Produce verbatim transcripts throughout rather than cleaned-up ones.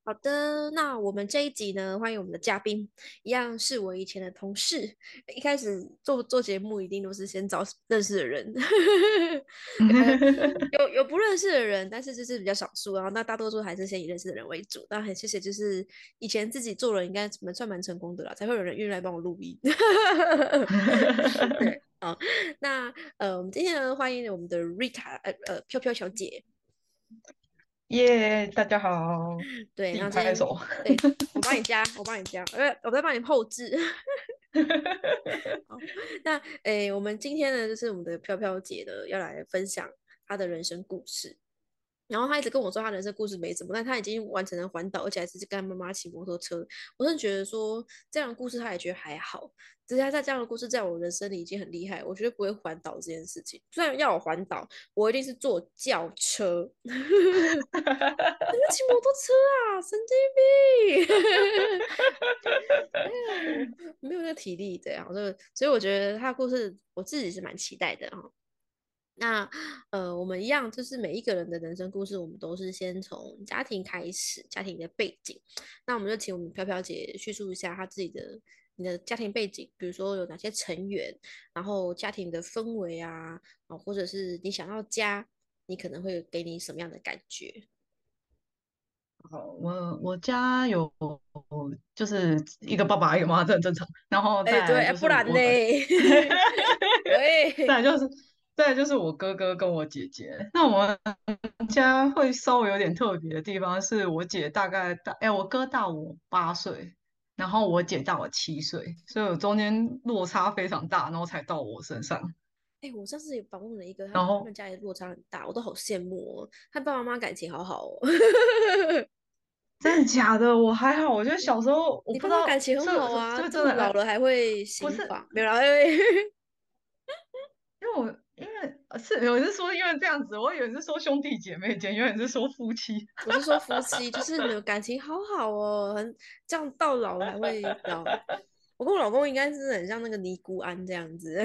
好的，那我们这一集呢，欢迎我们的嘉宾，一样是我以前的同事。一开始做做节目，一定都是先找认识的人，呃有有不认识的人，但是就是比较少数。然后那大多数还是先以认识的人为主。那很谢谢，就是以前自己做了，应该蛮算蛮成功的啦，才会有人愿意来帮我录音。对，好，那呃，我们今天呢，欢迎我们的 Rita，呃呃，飘飘小姐。 耶大家好， 对， 自己然后今天拍手。 对我帮你加，我帮你加，呃，我在帮你后置。好，那诶，我们今天呢，就是我们的飘飘姐呢，要来分享她的人生故事。然后她一直跟我说她人生故事没什么，但她已经完成了环岛，而且还是跟她妈妈骑摩托车。我真的觉得说这样的故事她也觉得还好，只是她在这样的故事在我人生里已经很厉害，我绝对不会环岛这件事情。虽然要我环岛，我一定是坐轿车。怎么骑摩托车啊？神经病！我没有那个体力，这样，所以所以我觉得他的故事我自己是蛮期待的哈。那呃，我们一样，就是每一个人的人生故事，我们都是先从家庭开始，家庭的背景。那我们就请我们飘飘姐叙述一下她自己的你的家庭背景，比如说有哪些成员，然后家庭的氛围啊，啊，或者是你想要家，你可能会给你什么样的感觉？ 好，我我家有就是一个爸爸一个妈妈，这很正常。然后哎，对， 再来哎不然呢？ 就是我，再喂， 来就是再来就是我哥哥跟我姐姐。那我们家会稍微有点特别的地方，是我姐大概大，哎，我哥大我八岁，然后我姐大我七岁，所以我中间落差非常大，然后才到我身上。 哎，我上次也访问了一个，他然后他们家里落差很大，我都好羡慕哦。他爸爸妈妈感情好好哦。 真的假的？我还好，我觉得小时候我你不知道， 爸妈感情很这这好啊， 这真的哎， 这么老了还会不是， 行房，没有啦，哎， 因为我因为呃是有人是说因为这样子，我以为是说兄弟姐妹间，有人是说夫妻。 我是说夫妻，就是你们感情好好哦，很这样到老了还会，知道？我跟我老公应该是很像那个尼姑庵这样子。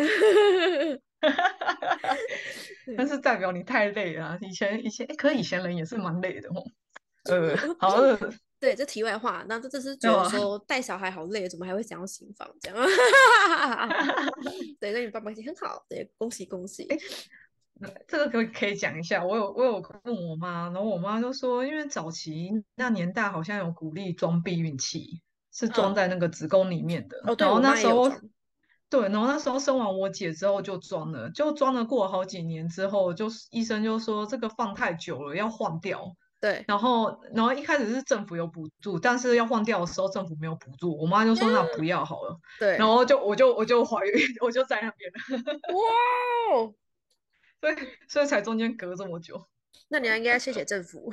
但对， 是代表你太累了啊。以前以前，诶可以前人也是蛮累的哦。呃， 我不是好呃对，这题外话，那这这是觉得对吧？ 说带小孩好累，怎么还会想要行房这样？对，那你爸爸感情很好，对，恭喜恭喜。 这个可以可以讲一下。我有我有问我妈，然后我妈就说，因为早期那年代好像有鼓励装避孕器，是装嗯， 在那个子宫里面的。 哦，对然后我那时候妈也有装。 对，然后那时候生完我姐之后就装了，就装了过了好几年之后，就是医生就说这个放太久了要换掉。 对， 然后，然后一开始是政府有补助，但是要换掉的时候政府没有补助，我妈就说那不要好了。然对， 后就我就我就怀孕，我就在那边了。 哇哦， 所以所以才中间隔这么久。 那你还应该谢谢政府。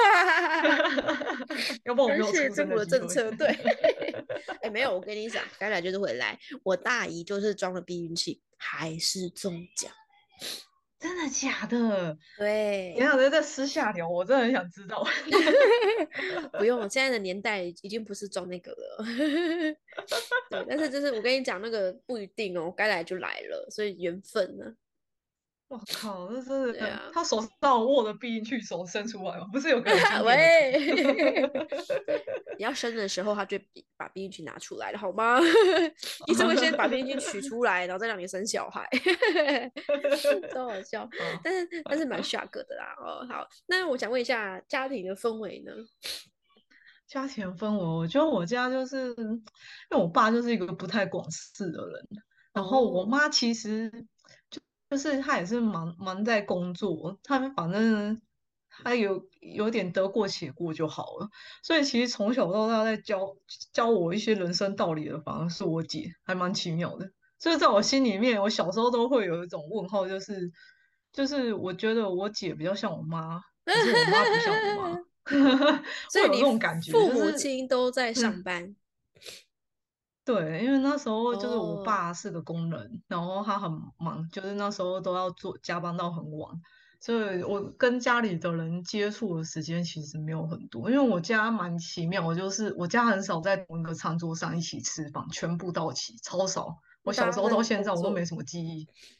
要不然我没有而且出生政府的的机会。 政策，对。哎，没有，我跟你讲，该来就是会来。我大姨就是装了避孕器，还是中奖。 真的假的？你对， 想在这私下聊，我真的很想知道。 不用，现在的年代已经不是装那个了。对，但是就是我跟你讲，那个不一定哦，该来就来了，所以缘分呢。 我靠，这真的， 对啊。 他手上握的避孕器手伸出来吗？不是有个很经典的图？ 喂，你要生的时候，他就把避孕器拿出来了，好吗？医生会先把避孕器取出来，然后再让你生小孩。超好笑， 啊， 但是但是蛮 shock 的啦。哦，好，那我想问一下，家庭的氛围呢？ 家庭氛围，我觉得我家就是，因为我爸就是一个不太管事的人，然后我哦， 妈其实就就是她也是忙忙在工作，她反正她有有点得过且过就好了，所以其实从小到大在教教我一些人生道理的，反而是我姐，还蛮奇妙的。所以在我心里面，我小时候都会有一种问号，就是就是我觉得我姐比较像我妈，可是我妈不像我妈。会有这所以你种感觉， 父母就是亲都在上嗯， 班。 对，因为那时候就是我哦， 爸是个工人，然后他很忙，就是那时候都要做加班到很晚，所以我跟家里的人接触的时间其实没有很多。因为我家蛮奇妙，我就是我家很少在同一个餐桌上一起吃饭，全部到齐，超少。我那小时候大家都在到现在我都没工作。 什么记忆。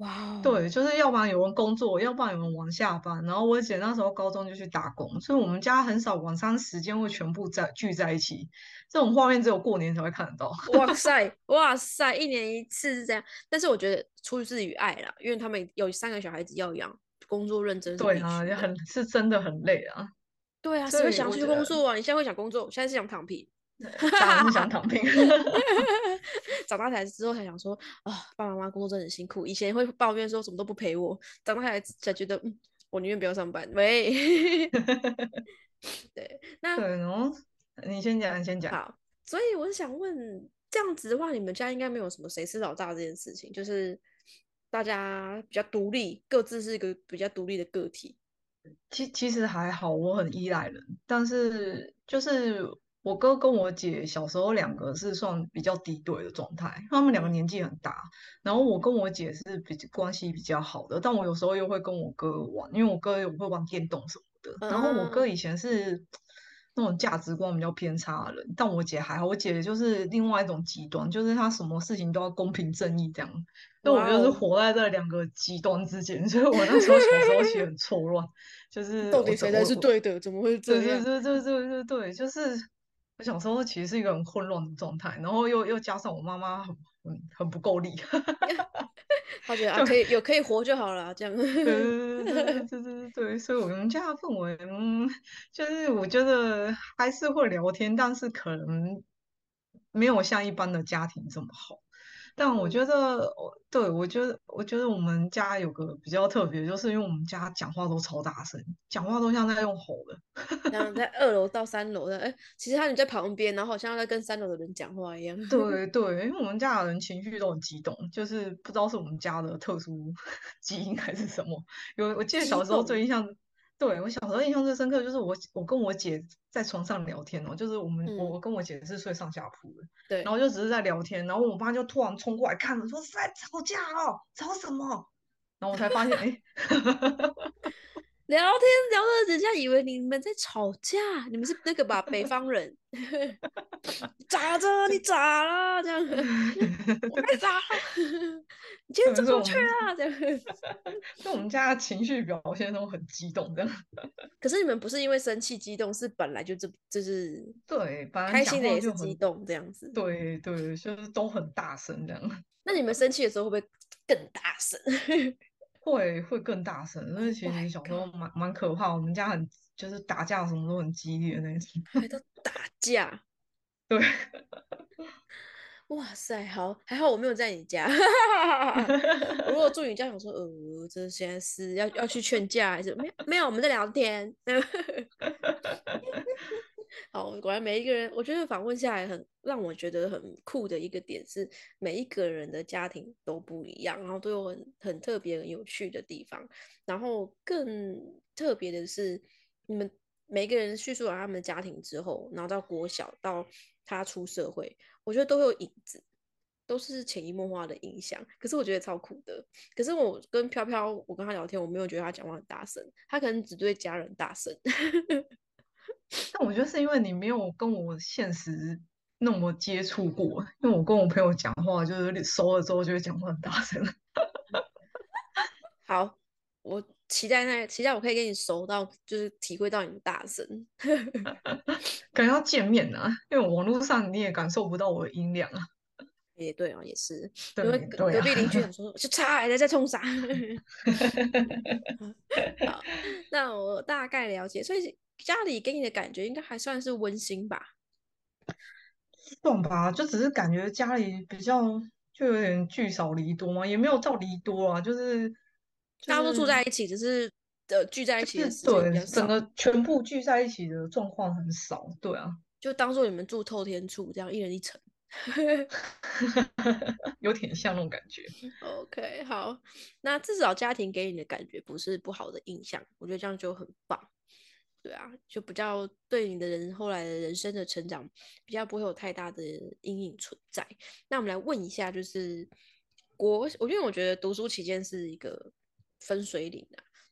哇哦， 对，就是要不然有人工作，要不然有人晚下班。然后我姐那时候高中就去打工，所以我们家很少晚上时间会全部在聚在一起。这种画面只有过年才会看得到。 哇塞，哇塞，一年一次是这样，但是我觉得出自于爱啦，因为他们有三个小孩子要养，工作认真是对啊， 必须的。 也很是真的很累啊。 对啊，谁所会想去以我觉得工作啊？你现在会想工作，现在是想躺平。 当然是想躺平。 长大才之后才想说，啊、爸爸妈妈工作真的很辛苦。以前会抱怨说什么都不陪我，长大才才觉得，嗯，我宁愿不要上班。喂，对，那对，然后你先讲，你先讲。 好，所以我是想问，这样子的话，你们家应该没有什么谁是老大这件事情，就是大家比较独立，各自是一个比较独立的个体。 其其实还好，我很依赖人，但是就是我哥跟我姐小时候两个是算比较敌对的状态，他们两个嗯年纪很大，然后我跟我姐是比关系比较好的，但我有时候又会跟我哥玩，因为我哥有会玩电动什么的，然后我哥嗯以前是那种价值观比较偏差的人，但我姐还好，我姐就是另外一种极端，就是她什么事情都要公平正义这样，所以我就是哇哦， 活在这两个极端之间，所以我那时候小时候其实很错乱。就是我到底谁才怎我我是对的？怎么会对这样？ 对对对对对对，就是我小时候其实是一个很混乱的状态，然后又又加上我妈妈很很很不够力。 他觉得啊， 就可以有可以活就好了，这样。 对对对对对对对对，所以我们家的氛围，嗯，就是我觉得还是会聊天，但是可能没有像一般的家庭这么好。但我觉嗯， 得，我对我觉得，我觉得我们家有个比较特别，就是因为我们家讲话都超大声，讲话都像在用吼的。 然后在二楼到三楼的，哎，其实他人在旁边，然后好像在跟三楼的人讲话一样。 对对，因为我们家的人情绪都很激动，就是不知道是我们家的特殊基因还是什么。有我记得小时候激动， 最印象，对我小时候印象最深刻就是我我跟我姐在床上聊天哦，就是我们我嗯， 我跟我姐是睡上下铺的，然对， 后就只是在聊天，然后我妈就突然冲过来看了，说是在吵架哦，吵什么？然后我才发现，哎。 聊天聊的人家以为你们在吵架，你们是那个吧，北方人。你咋着？你咋了？这样，我该咋了？你今天怎么不去所以我们啊？这样。 所以我们家的情绪表现都很激动，这样。 可是你们不是因为生气激动，是本来就这就是对，反正讲开心的也是话就很， 激动这样子。 对对，就是都很大声这样。 那你们生气的时候会不会更大声会会更大声，因为 ？Oh 其 my 实小时候 god！ 蛮蛮可怕，我们家很就是打架什么都很激烈的那种。 还到打架， 对。 哇塞，好，还好我没有在你家。我如果住你家，想说，呃，这现在是要要去劝架还是没有没有？我们在聊天。好，果然每一个人，我觉得访问下来很让我觉得很酷的一个点是，每一个人的家庭都不一样，然后都有很很特别、很有趣的地方。然后更特别的是，你们每个人叙述完他们的家庭之后，然后到国小到他出社会，我觉得都会有影子。都是潜移默化的影响，可是我觉得超酷的。可是我跟飘飘，我跟他聊天，我没有觉得他讲话很大声，他可能只对家人大声。 但我觉得是因为你没有跟我现实那么接触过，因为我跟我朋友讲话，就是熟了之后就会讲话很大声。 好，我期待那期待我可以跟你熟到，就是体会到你的大声。 可能要见面啊，因为网络上你也感受不到我的音量啊。 也对啊，也是，因为隔对对啊。 隔壁邻居想说，就差还在在冲啥？好，那我大概了解，所以家里给你的感觉应该还算是温馨吧？ 懂吧？就只是感觉家里比较就有点聚少离多嘛，也没有到离多啊，就是就大家都住是在一起，只是呃聚在一起的时间比对较少， 整个全部聚在一起的状况很少。对啊。 就当做你们住透天厝这样，一人一层。 有点像那种感觉。 OK，好，那至少家庭给你的感觉不是不好的印象，我觉得这样就很棒。对啊，就比较对你的人后来的人生的成长比较不会有太大的阴影存在。那我们来问一下，就是国，我因为我觉得读书期间是一个分水岭啊，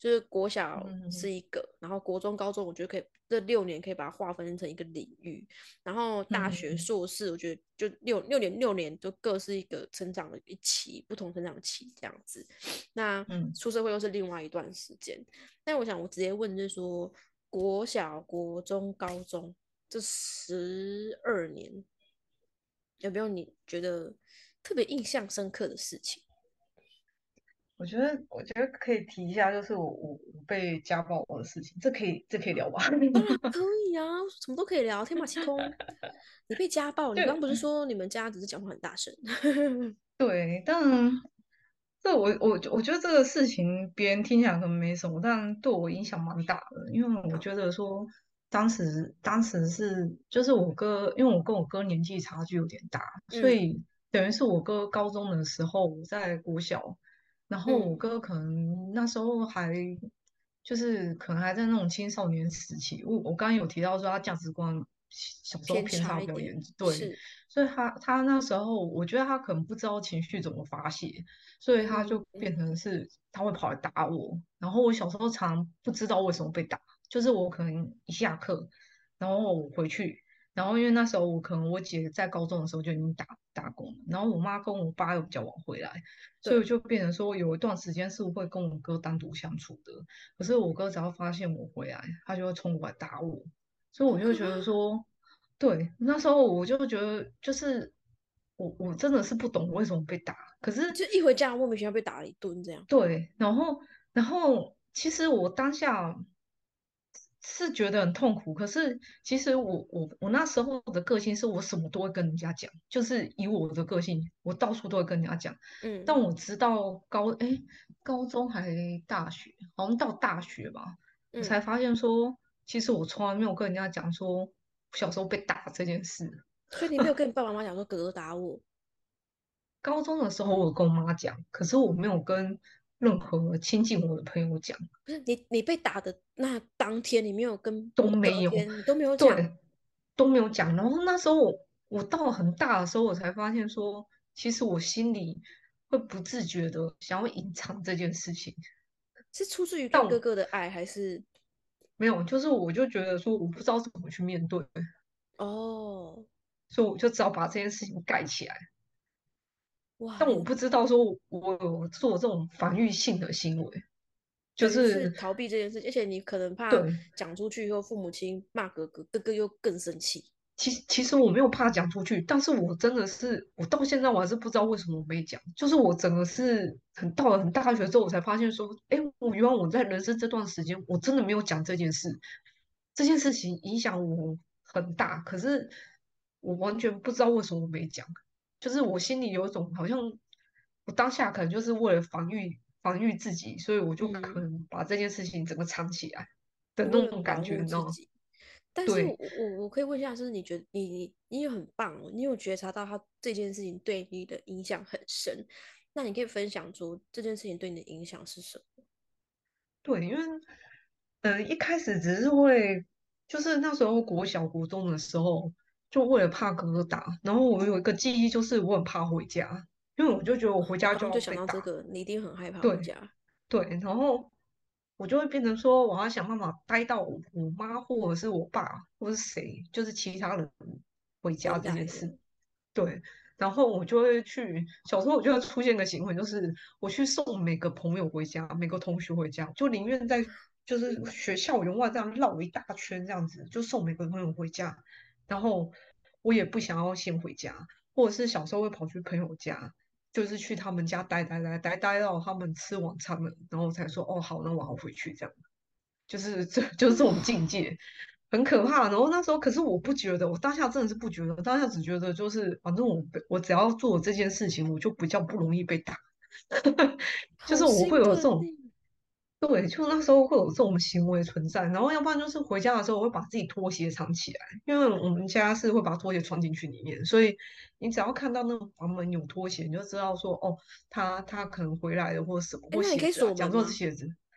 就是国小是嗯一个，然后国中、高中，我觉得可以这六年可以把它划分成一个领域，然后大学、 嗯嗯硕士，我觉得就六六年六年就各是一个成长的一期，不同成长期这样子。那嗯， 出社会又是另外一段时间。但我想我直接问，就是说国小、国中、高中这十二年，有没有你觉得特别印象深刻的事情？ 我觉得我觉得可以提一下，就是我我我被家暴的事情，这可以这可以聊吧？ 当然可以啊，什么都可以聊，天马行空。你被家暴，你刚刚就不是说你们家只是讲话很大声？ 对，但这我我我觉得这个事情别人听起来可能没什么，但对我影响蛮大的，因为我好， 觉得说当时当时是就是我哥，因为我跟我哥年纪差距有点大，所嗯以等于是我哥高中的时候我在国小，然后我嗯， 哥可能那时候还就是可能还在那种青少年时期，我我刚刚有提到说他价值观小时候偏偏差差一点比较严重，对。 是， 所以他他那时候，我觉得他可能不知道情绪怎么发泄，所以他就嗯变成是他会跑来打我。然后我小时候常不知道为什么被打，就是我可能一下课，然后我回去，然后因为那时候我可能我姐在高中的时候就已经打打工了，然后我妈跟我爸又比较晚回来，所以我对， 就变成说有一段时间是会跟我哥单独相处的。可是我哥只要发现我回来，他就会冲过来打我，所以我就觉好可怕， 得说。对，那时候我就觉得，就是我我真的是不懂为什么被打。可是就一回家莫名其妙被打了一顿这样。 对，然后然后其实我当下是觉得很痛苦。可是其实我我我那时候的个性是我什么都会跟人家讲，就是以我的个性，我到处都会跟人家讲。但嗯我直到高诶高中还大学，好像到大学吧，我才嗯， 发现说，其实我从来没有跟人家讲说小时候被打这件事。 所以你没有跟你爸爸妈妈讲说哥哥打我， 高中的时候我有跟我妈讲，可是我没有跟任何亲近我的朋友讲， 不是你你被打的那当天，你没有跟都没有， 隔天你都没有讲， 对，都没有讲。然后那时候我我到了很大的时候，我才发现说，其实我心里会不自觉的想要隐藏这件事情， 是出自于对但我哥哥的爱，还是没有，就是我就觉得说我不知道怎么去面对， 哦所以我就只好把这件事情盖起来。 哇，你但我不知道说我有做这种防御性的行为，就等于是是逃避这件事情，而且你可能怕对。 讲出去以后，父母亲骂哥哥，哥哥又更生气。 其实其实我没有怕讲出去，但是我真的是，我到现在我还是不知道为什么我没讲。就是我整个是很到了很大学之后，我才发现说，哎，我原来我在人生这段时间，我真的没有讲这件事，这件事情影响我很大，可是我完全不知道为什么我没讲。就是我心里有一种好像，我当下可能就是为了防御防御自己，所以我就可嗯， 能把这件事情整个藏起来的为那了保种感觉，你知道吗？ 护自己。但是我对。 我我可以问一下，就是你觉得你你你也很棒哦，你有觉察到他这件事情对你的影响很深，那你可以分享出这件事情对你的影响是什么？ 对，因为嗯、呃一开始只是会，就是那时候国小国中的时候，就为了怕哥哥打，然后我有一个记忆就是我很怕回家，因为我就觉得我回家就我刚刚就想要被打。 到这个，你一定很害怕回对家， 对，然后我就会变成说，我要想办法待到我我妈或者是我爸或者是谁，就是其他人回家回这件事。 来了， 对，然后我就会去，小时候我就会出现个行为，就是我去送每个朋友回家，每个同学回家，就宁愿在就是学校园外这样绕一大圈这样子，就送每个朋友回家，然后我也不想要先回家，或者是小时候会跑去朋友家，就是去他们家待待待待待到他们吃晚餐了，然后才说哦好，那我要回去这样。就是这就是这种境哇， 界，很可怕。然后那时候，可是我不觉得，我当下真的是不觉得，我当下只觉得就是反正我被我只要做这件事情，我就比较不容易被打。就是我会好心有这种， 疼你， 对，就那时候会有这种行为存在。然后要不然就是回家的时候，我会把自己拖鞋藏起来，因为我们家是会把拖鞋穿进去里面，所以你只要看到那种房门有拖鞋，你就知道说哦，他他可能回来了或者什么， 哎， 或那你可以鞋子啊，讲说是锁门吗？ 鞋子。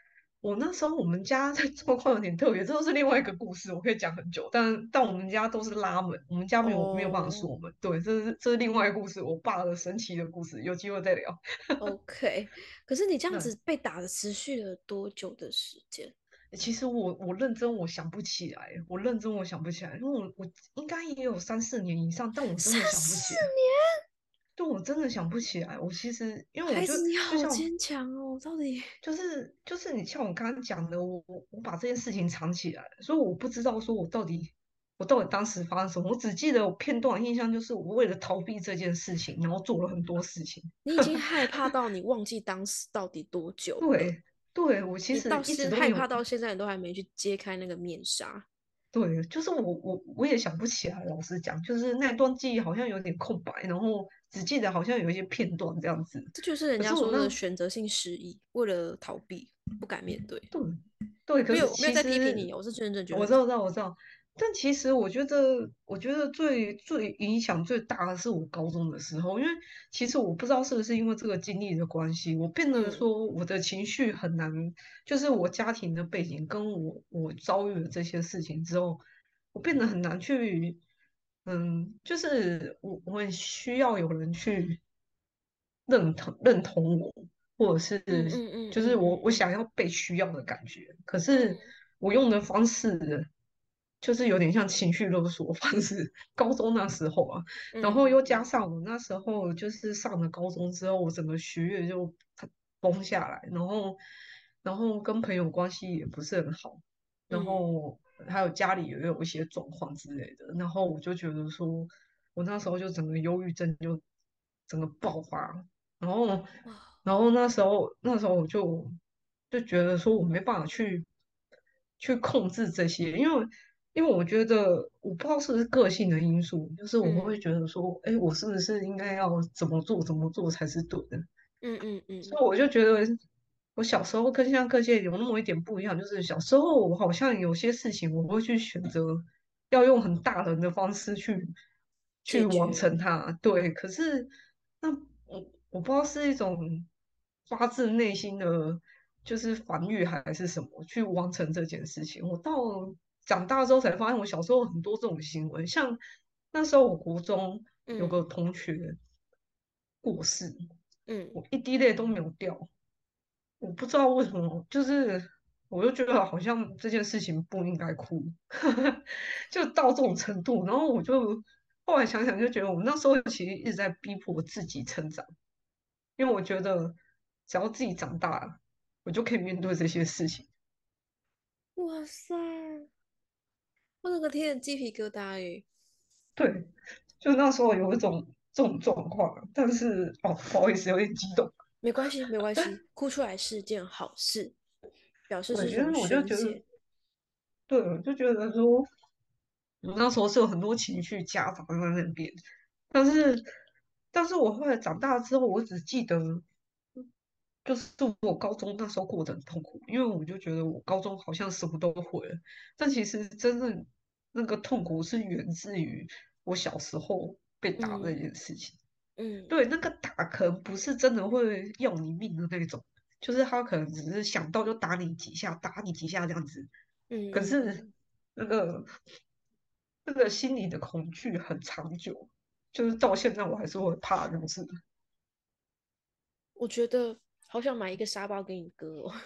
我那时候我们家的状况有点特别，这都是另外一个故事，我可以讲很久。但但我们家都是拉门，我们家没有没有办法哦锁门。对，这是这是另外一个故事，我爸的神奇的故事，有机会再聊。 ，OK。可是你这样那子被打的持续了多久的时间？ 其实我我认真我想不起来，我认真我想不起来，因为我我应该也有三四年以上，但我真三的想不起来。 四年， 对，我真的想不起来。我其实因为我就孩子你就像好坚强哦，到底？ 就是就是你像我刚刚讲的，我我我把这件事情藏起来了，所以我不知道说我到底我到底当时发生什么，我只记得我片段印象就是我为了逃避这件事情，然后做了很多事情。 你已经害怕到你忘记当时到底多久了， 对对，我其你实到现害一直都没有。 怕到现在你都还没去揭开那个面纱， 对，就是我我我也想不起来，老实讲，就是那段记忆好像有点空白，然后只记得好像有一些片段这样子。 这就是人可是我那家说的选择性失忆，为了逃避不敢面对。 对对，可是没有，我没有在批评其实你哦，我是真正觉得很可我知道，知道，我知道。但其实我觉得，我觉得最最影响最大的是我高中的时候，因为其实我不知道是不是因为这个经历的关系，我变得嗯说我的情绪很难，就是我家庭的背景跟我我遭遇了这些事情之后，我变得很难去，嗯，就是我我很需要有人去认同认同我。或者是嗯嗯嗯就是我我嗯嗯想要被需要的感觉，可是嗯我用的方式就是有点像情绪勒索方式。高中那时候啊，然嗯后又加上我那时候就是上了高中之后，我整个学业就崩下来，然后然后跟朋友关系也不是很好，然嗯后还有家里也有一些状况之类的，然后我就觉得说，我那时候就整个忧郁症就整个爆发。然后， 哇， 然后那时候那时候我就就觉得说我没办法去去控制这些，因为因为我觉得我不知道是不是个性的因素，就是我会嗯觉得说，哎，我是不是应该要怎么做怎么做才是对的？ 嗯嗯嗯所以我就觉得我小时候跟现在个性有那么一点不一样，就是小时候我好像有些事情我会去选择要用很大人的方式去去完解决， 成它。对，可是那我我不知道是一种发自内心的，就是防御还是什么，去完成这件事情。我到长大之后才发现，我小时候很多这种行为，像那时候我国中有个嗯同学过世， 嗯， 我一滴泪都没有掉。我不知道为什么，就是我就觉得好像这件事情不应该哭，就到这种程度。然后我就后来想想，就觉得我那时候其实一直在逼迫我自己成长，因为我觉得只要自己长大了，我就可以面对这些事情。 哇塞，我那个天的鸡皮疙瘩诶。 对，就那时候有一种这种状况，但是哦，不好意思，有点激动。 没关系，没关系，哭出来是件好事，表示对， 是一种因为我就觉得， 宣泄。 对，我就觉得说，我那时候是有很多情绪夹杂在那边。但是，但是我后来长大之后，我只记得，就是我高中那时候过得很痛苦，因为我就觉得我高中好像什么都会了，但其实真正那个痛苦是源自于我小时候被打那嗯件事情。 嗯对，那个打可能不是真的会要你命的那种，就是他可能只是想到就打你几下，打你几下这样子。 嗯可是嗯嗯， 那个那个心理的恐惧很长久，就是到现在我还是会怕，就是我觉得好想买一个沙包给你割哦。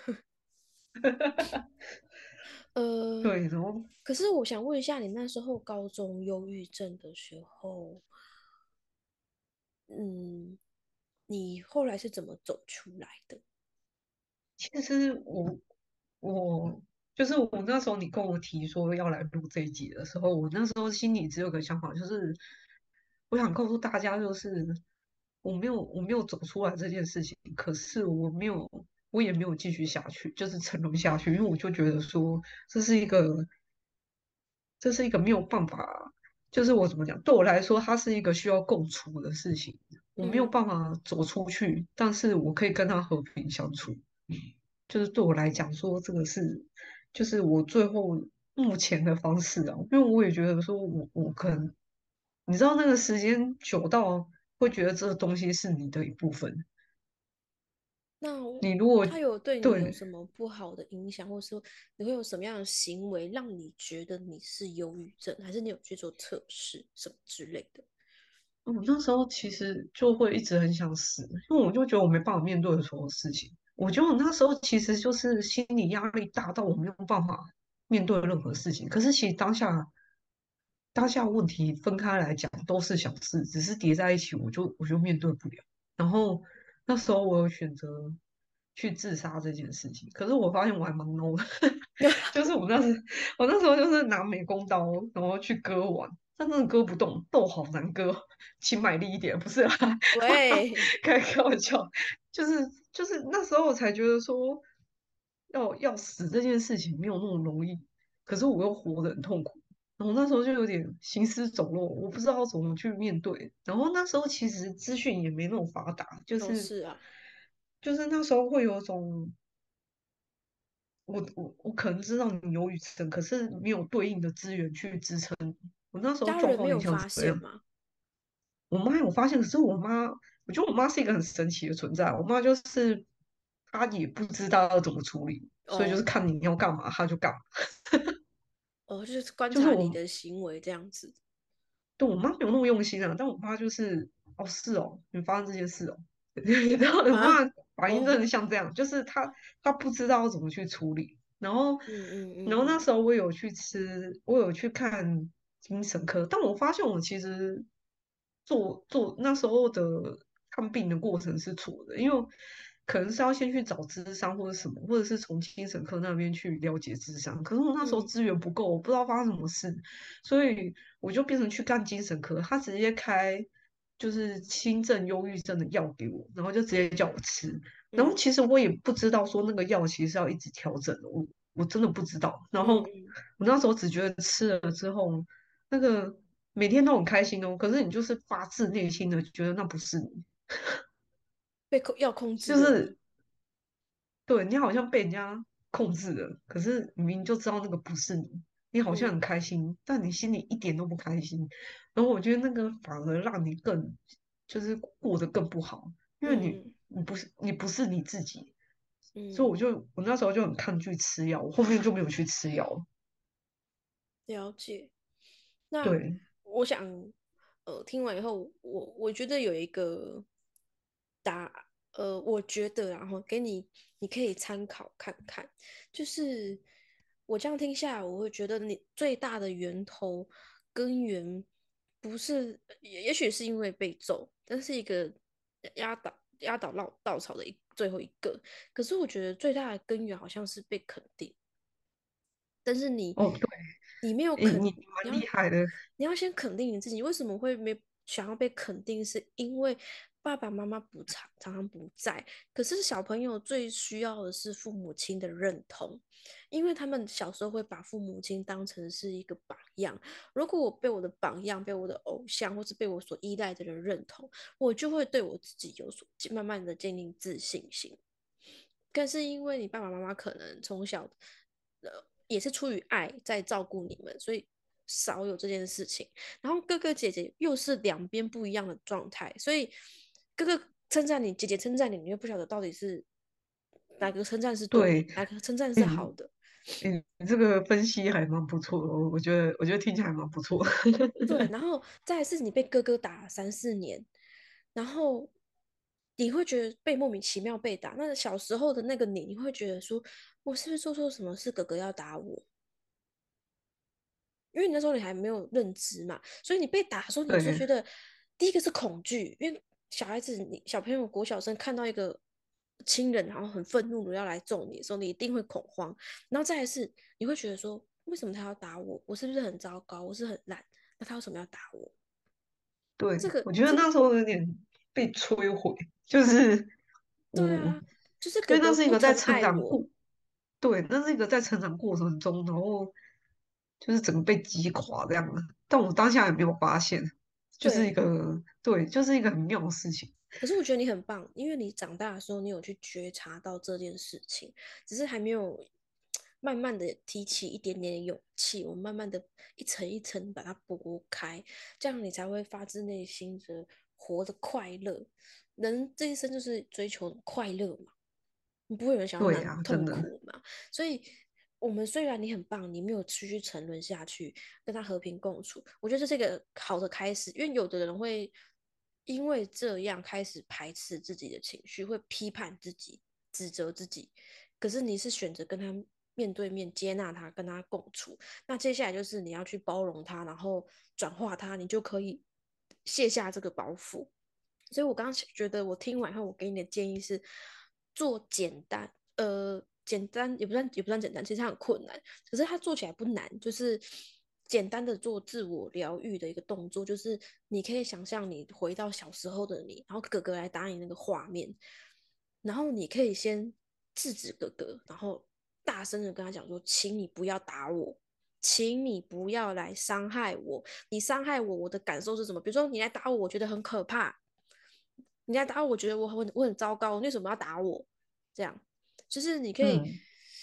呃， 对，然后可是我想问一下，你那时候高中忧郁症的时候，嗯，你后来是怎么走出来的？ 其实我我就是我那时候你跟我提说要来录这一集的时候，我那时候心里只有个想法，就是我想告诉大家，就是我没有我没有走出来这件事情，可是我没有我也没有继续下去，就是沉沦下去，因为我就觉得说这是一个这是一个没有办法，就是我怎么讲，对我来说，它是一个需要共处的事情，我没有嗯办法走出去，但是我可以跟他和平相处。就是对我来讲说，这个是就是我最后目前的方式啊，因为我也觉得说我我可能你知道那个时间久到会觉得这个东西是你的一部分。 那我你如果他有对你有对， 什么不好的影响，或者说你会有什么样的行为让你觉得你是忧郁症，还是你有去做测试什么之类的？ 我那时候其实就会一直很想死，因为我就觉得我没办法面对所有事情。我觉得我那时候其实就是心理压力大到我没有办法面对任何事情。可是其实当下当下问题分开来讲都是小事，只是叠在一起，我就我就面对不了。然后那时候我有选择去自杀这件事情，可是我发现我还蛮 no 的，就是我那时我那时候就是拿美工刀，然后去割腕，但真的割不动，豆好难割，请买力一点，不是啦， 喂， 开开玩笑，就是就是那时候我才觉得说，要要死这件事情没有那么容易，可是我又活得很痛苦。然后那时候就有点行尸走肉，我不知道怎么去面对。然后那时候其实资讯也没那么发达，就哦， 是是啊， 就是那时候会有种，我我我可能知道你忧郁症，可是没有对应的资源去支撑你。我那时候家人没状况有点像有发这样。 现吗？ 我妈有发现，可是我妈，我觉得我妈是一个很神奇的存在。我妈就是她也不知道要怎么处理，所以就是哦看你要干嘛，她就干嘛。 哦，就是观就是我察你的行为这样子。 对我妈没有那么用心啊，但我妈就是哦是哦，你发生这件事哦，然后我妈啊， 反应真哦， 的像这样，就是她她不知道怎么去处理，然后嗯嗯然后那嗯时候我有去吃，我有去看精神科，但我发现我其实做做那时候的看病的过程是错的，因为可能是要先去找咨商或者什么，或者是从精神科那边去了解咨商，可是我那时候嗯资源不够，我不知道发生什么事，所以我就变成去干精神科，他直接开就是轻症忧郁症的药给我，然后就直接叫我吃。然后嗯其实我也不知道说那个药其实是要一直调整的，我我真的不知道。然后嗯嗯， 我那时候只觉得吃了之后，那个每天都很开心哦，可是你就是发自内心的觉得那不是你， 被控要控制了你。 就是对你好像被人家控制了，可是你明明就知道那个不是你，你好像嗯很开心，但你心里一点都不开心。然后我觉得那个反而让你更就是过得更不好，因为你嗯你不是你不是你自己，所以我嗯， 就我那时候就很抗拒吃药，我后面就没有去吃药了。 了解。那对我想，呃，听完以后，我我觉得有一个答，呃，我觉得然后给你，你可以参考看看。就是我这样听下来，我会觉得你最大的源头根源不是，也也许是因为被揍，但是一个压倒压倒稻稻草的一最后一个。可是我觉得最大的根源好像是被肯定。但是你哦，对， 你没有你你肯，你蛮要厉害的， 你要先肯定你自己。为什么会没想要被肯定？是因为爸爸妈妈不常常常不在，可是小朋友最需要的是父母亲的认同，因为他们小时候会把父母亲当成是一个榜样。如果我被我的榜样、被我的偶像，或是被我所依赖的人认同，我就会对我自己有所慢慢的建立自信心。但是因为你爸爸妈妈可能从小，呃，也是出于爱在照顾你们，所以少有这件事情。然后哥哥姐姐又是两边不一样的状态，所以哥哥称赞你，姐姐称赞你，你又不晓得到底是哪个称赞是对的， 对， 哪个称赞是好嗯的。 嗯，你这个分析还蛮不错的，我我觉得我觉得听起来还蛮不错。 对，然后再来是你被哥哥打了三四年，然后你会觉得被莫名其妙被打。那小时候的那个你，你会觉得说，我是不是做错什么事，哥哥要打我？因为你那时候你还没有认知嘛，所以你被打的时候，你就对觉得第一个是恐惧，因为小孩子你小朋友国小生看到一个亲人，然后很愤怒的要来揍你的时候，你一定会恐慌，然后再来是你会觉得说，为什么他要打我？我是不是很糟糕？我是很烂？那他为什么要打我？ 对， 这个这个我觉得那时候有点被摧毁，就是我， 对啊，就是因为那哥哥不曾是一个在成爱我， 长过，对，那是一个在成长过程中，然后就是整个被击垮这样的，但我当下也没有发现，就是一对。 个，对，就是一个很妙的事情。 可是我觉得你很棒，因为你长大的时候，你有去觉察到这件事情，只是还没有慢慢的提起一点点的勇气，我们慢慢的一层一层把它剥开，这样你才会发自内心的活得快乐。人这一生就是追求快乐嘛。 你不会有人想要难对啊， 痛真的。 苦嘛？所以，我们虽然你很棒，你没有继续沉沦下去，跟他和平共处，我觉得这是一个好的开始。因为有的人会因为这样开始排斥自己的情绪，会批判自己、指责自己。可是你是选择跟他面对面接纳他，跟他共处。那接下来就是你要去包容他，然后转化他，你就可以卸下这个包袱。所以我刚刚觉得，我听完后，我给你的建议是做简单，呃，简单也不算也不算简单，其实它很困难，可是它做起来不难，就是简单的做自我疗愈的一个动作，就是你可以想象你回到小时候的你，然后哥哥来打你那个画面，然后你可以先制止哥哥，然后大声的跟他讲说，请你不要打我。请你不要来伤害我，你伤害我，我的感受是什么？比如说你来打我，我觉得很可怕，你来打我，我觉得我很我很糟糕，你为什么要打我？这样就是你可以， 嗯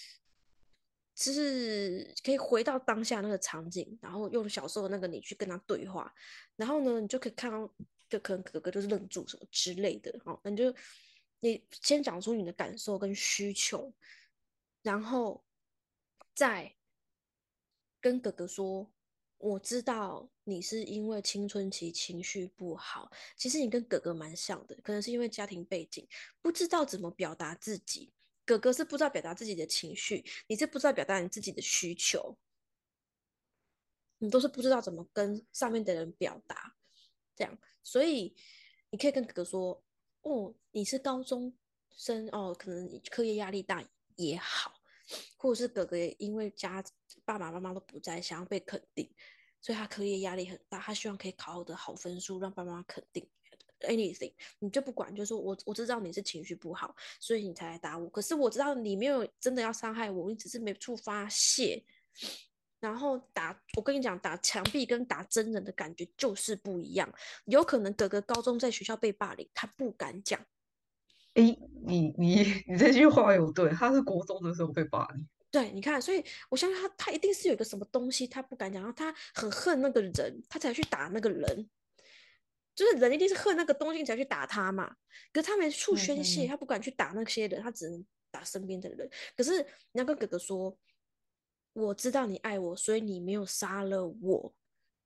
就是可以回到当下那个场景，然后用小时候的那个你去跟他对话，然后呢，你就可以看到，就可能哥哥就是愣住什么之类的，好，那你就你先讲出你的感受跟需求，然后再跟哥哥说，我知道你是因为青春期情绪不好，其实你跟哥哥蛮像的，可能是因为家庭背景，不知道怎么表达自己。哥哥是不知道表达自己的情绪，你是不知道表达你自己的需求，你都是不知道怎么跟上面的人表达，这样，所以你可以跟哥哥说，哦，你是高中生哦，可能课业压力大也好，或者是哥哥也因为家爸爸妈妈都不在，想要被肯定，所以他课业压力很大，他希望可以考得好分数，让爸爸妈妈肯定。anything，你就不管，就是说我我知道你是情绪不好，所以你才来打我。可是我知道你没有真的要伤害我，你只是没处发泄。然后打，我跟你讲，打墙壁跟打真人的感觉就是不一样。有可能哥哥高中在学校被霸凌，他不敢讲。 诶，你你你这句话有对，他是国中的时候被霸凌。 对，你看，所以我相信他，他一定是有一个什么东西他不敢讲，然后他很恨那个人，他才去打那个人。就是人一定是恨那个东西才去打他嘛，可是他没处宣泄， 嗯嗯他不敢去打那些人，他只能打身边的人。可是你要跟哥哥说，我知道你爱我，所以你没有杀了我，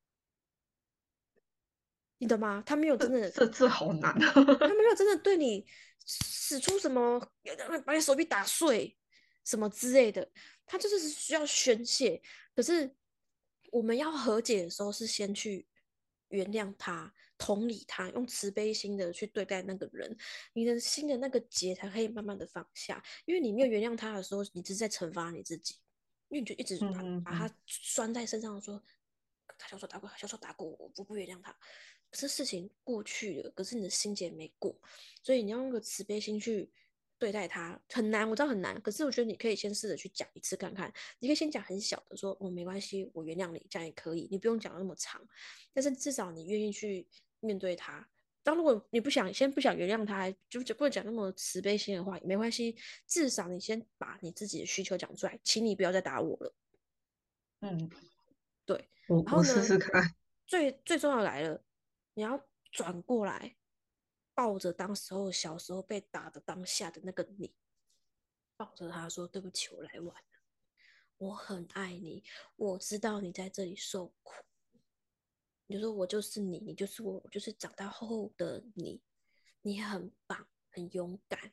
你懂吗？他没有真的， 这这好难啊！ 他没有真的对你使出什么，把你手臂打碎什么之类的，他就是需要宣泄。可是我们要和解的时候，是先去原谅他、同理他，用慈悲心的去对待那个人，你的心的那个结才可以慢慢的放下。因为你没有原谅他的时候，你只是在惩罚你自己，因为你就一直嗯把把他嗯嗯， 拴在身上说。他小时候打过，他小时候打过我，我不原谅他。可是事情过去了，可是你的心结没过，所以你要用个慈悲心去对待他，很难，我知道很难。可是我觉得你可以先试着去讲一次看看，你可以先讲很小的，说哦没关系，我原谅你，这样也可以，你不用讲那么长，但是至少你愿意去面对他。当如果你不想先不想原谅他，就就不能讲那么慈悲心的话，也没关系，至少你先把你自己的需求讲出来，请你不要再打我了。 嗯， 对， 我我试然后呢， 试看。 最最重要来了，你要转过来，抱着当时候小时候被打的当下的那个你，抱着他说：“对不起，我来晚了，我很爱你，我知道你在这里受苦。”你就说我就是你，你就是我，我就是长大后的你，你很棒，很勇敢，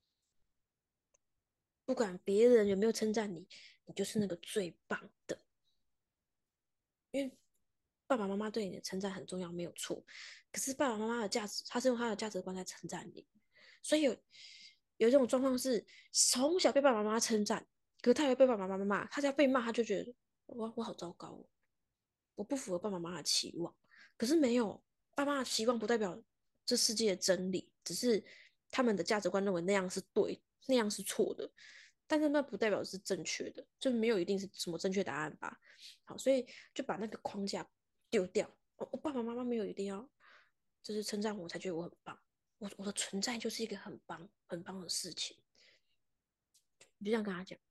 不管别人有没有称赞你，你就是那个最棒的。因为爸爸妈妈对你的称赞很重要，没有错。可是爸爸妈妈的价值，他是用他的价值观在称赞你，所以有有一种状况是，从小被爸爸妈妈称赞，可是他也被爸爸妈妈骂，他只要被骂，他就觉得我我好糟糕哦，我不符合爸爸妈妈的期望。可是没有，爸妈的期望不代表这世界的真理，只是他们的价值观认为那样是对，那样是错的。但是那不代表是正确的，就没有一定是什么正确答案吧。好，所以就把那个框架丢掉。我我爸爸妈妈没有一定要，就是称赞我才觉得我很棒。我我的存在就是一个很棒很棒的事情，你就这样跟他讲。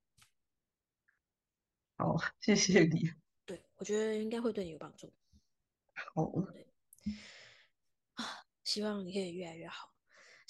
好，谢谢你。 对，我觉得应该会对你有帮助。 好， 对啊，希望你可以越来越好。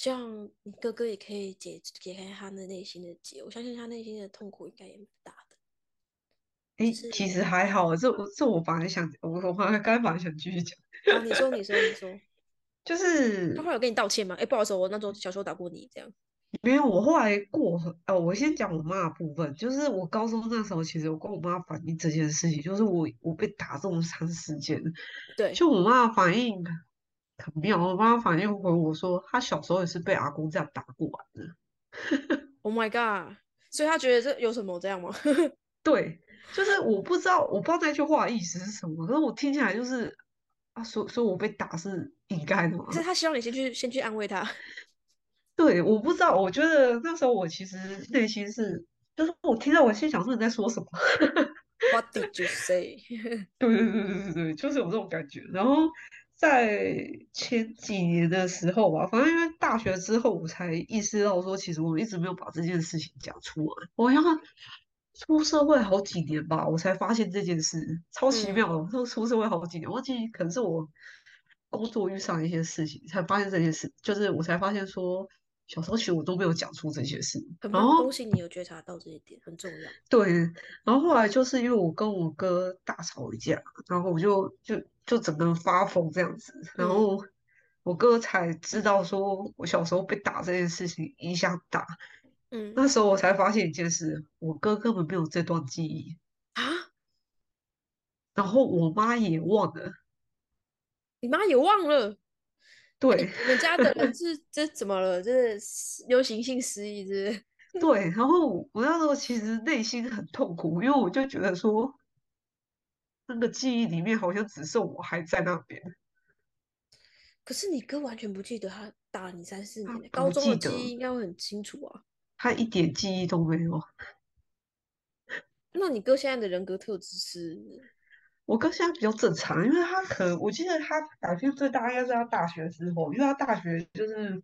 希望你哥哥也可以解解开他的内心的结，我相信他内心的痛苦应该也蛮大的。就诶，其是， 实还好，这我这我本来想，我我本来刚才本来想继续讲， 好，你说，你说，你说， 就是他后来有跟你道歉吗？哎，不好意思，我那时候小时候打过你，这样。 没有，我后来过很，哦，我先讲我妈的部分，就是我高中那时候，其实我跟我妈反映这件事情，就是我我被打这种长时间， 对就我妈的反应很妙，我妈反应回我说，她小时候也是被阿公这样打过来的。 ，Oh my god！所以他觉得这有什么这样吗？ 对，就是我不知道，我不知道那句话的意思是什么，可是我听起来就是啊，说说我被打是应该的嘛？ 还是他希望你先去先去安慰他对，我不知道，我觉得那时候我其实内心是，就是我听到我心想说你在说什么。 ？What did you say？ 对对对对对对，就是有这种感觉。然后在前几年的时候吧，反正因为大学之后，我才意识到说，其实我一直没有把这件事情讲出来。我好像出社会好几年吧，我才发现这件事，超奇妙的。 嗯我说出社会好几年，我忘记可能是我工作遇上一些事情，才发现这件事，就是我才发现说，小时候其实我都没有讲出这些事。 很棒， 然后恭喜你有觉察到这一点，很重要。 对，然后后来就是因为我跟我哥大吵一架，然后我就就就整个人发疯这样子，然嗯后我哥才知道说我小时候被打这件事情影响很大。 嗯那时候我才发现一件事，我哥根本没有这段记忆， 啊， 然后我妈也忘了。 你妈也忘了？ 对你们家的人是这怎么了？这是流行性失忆，是不是？ 对，然后我那时候其实内心很痛苦，因为我就觉得说那个记忆里面好像只剩我还在那边， 可是你哥完全不记得他打了你三四年， 他不高中的记得， 记忆应该会很清楚啊。 他一点记忆都没有。 那你哥现在的人格特质是？ 我哥现在比较正常，因为他可能我记得他改变最大应该是他大学之后，因为他大学就是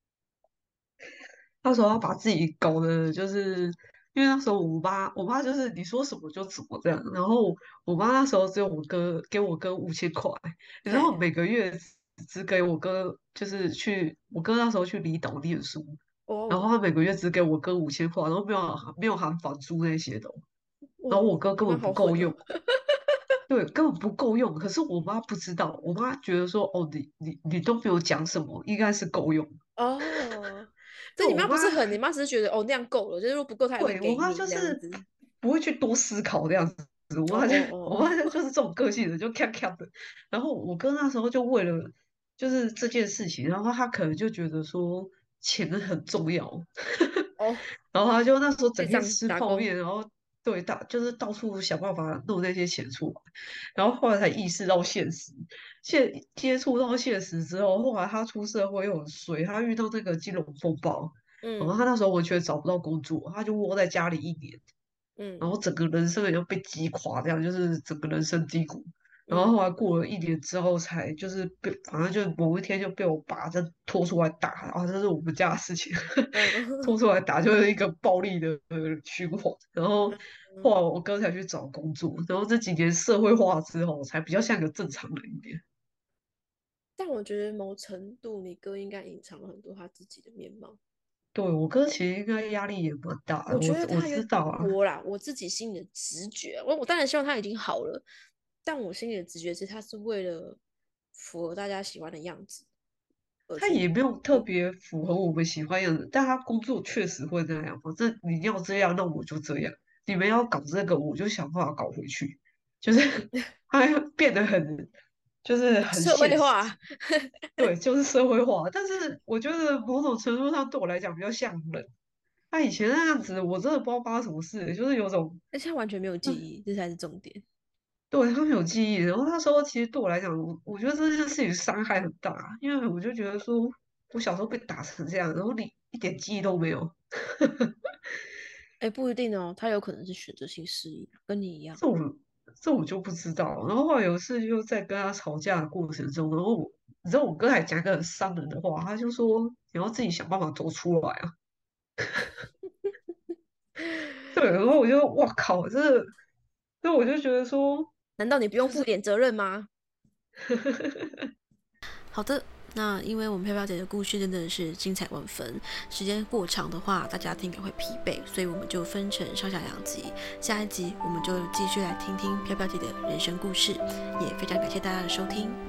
那时候要把自己搞的，就是因为那时候我妈，我妈就是你说什么就怎么这样，然后我妈那时候只有我哥给我哥五千块，然后嘿， 每个月只只给我哥就是去我哥那时候去离岛念书，然后哦， 他每个月只给我哥五千块，然后没有含没有含房租那些的哦，然后哇， 我哥你妈根本不好狠哦。 够用。对，根本不够用。可是我妈不知道，我妈觉得说，哦，你你你都没有讲什么，应该是够用。 哦，这你对我妈， 妈不是狠，你妈只是觉得哦那样够了，就是如果不够她也会对我妈给你就是这样子。 不会去多思考这样子。我妈就哦哦哦我妈就就是这种个性的，就看看的。然后我哥那时候就为了就是这件事情，然后他可能就觉得说钱很重要， 哦，哦， 然后他就那时候整天线上打工， 吃泡面，然后对大就是到处想办法弄那些钱出来，然后后来才意识到现实，现接触到现实之后，后来他出社会又很衰，他遇到那个金融风暴，然后他嗯那时候完全找不到工作，他就窝在家里一年，然嗯后整个人生也就被击垮，这样就是整个人生低谷。然后嗯后来过了一年之后，才就是被，反正就某一天就被我爸这拖出来打，然后这是我们家的事情， 嗯拖出来打就是一个暴力的呃循环。然后后嗯， 来我哥才去找工作，然后这几年社会化之后，才比较像个正常人一点。 但我觉得某程度你哥应该隐藏了很多他自己的面貌。 对，我哥其实应该压力也蛮大的， 我觉我我得他有知道啊， 我啦，我自己心里的直觉，我我当然希望他已经好了，但我心里的直觉是他是为了符合大家喜欢的样子而去他也没有特做。 别符合我们喜欢的人，但他工作确实会那样。反正你要这样，那我就这样。你们要搞这个，我就想办法搞回去。就是他变得很，就是很社现实。 会化， 对，就是社会化。但是我觉得某种程度上对我来讲比较像人。他以前那样子，我真的不知道发生什么事，就是有种， 而且他完全没有记嗯， 忆，这才是重点。 对，他们有记忆。然后那时候其实对我来讲，我我觉得这件事情伤害很大，因为我就觉得说我小时候被打成这样，然后你一点记忆都没有。 哎，不一定哦，他有可能是选择性失忆，跟你一样。 这我这我就不知道。然后后来有一次就在跟他吵架的过程中，然后我你知道我哥还讲一个很伤人的话，他就说你要自己想办法走出来啊。对，然后我就哇靠，这所以我就觉得说， 难道你不用就是负一点责任吗？好的， 那因为我们飘飘姐的故事真的是精彩万分，时间过长的话，大家听感会疲惫，所以我们就分成上下两集。下一集我们就继续来听听飘飘姐的人生故事，也非常感谢大家的收听。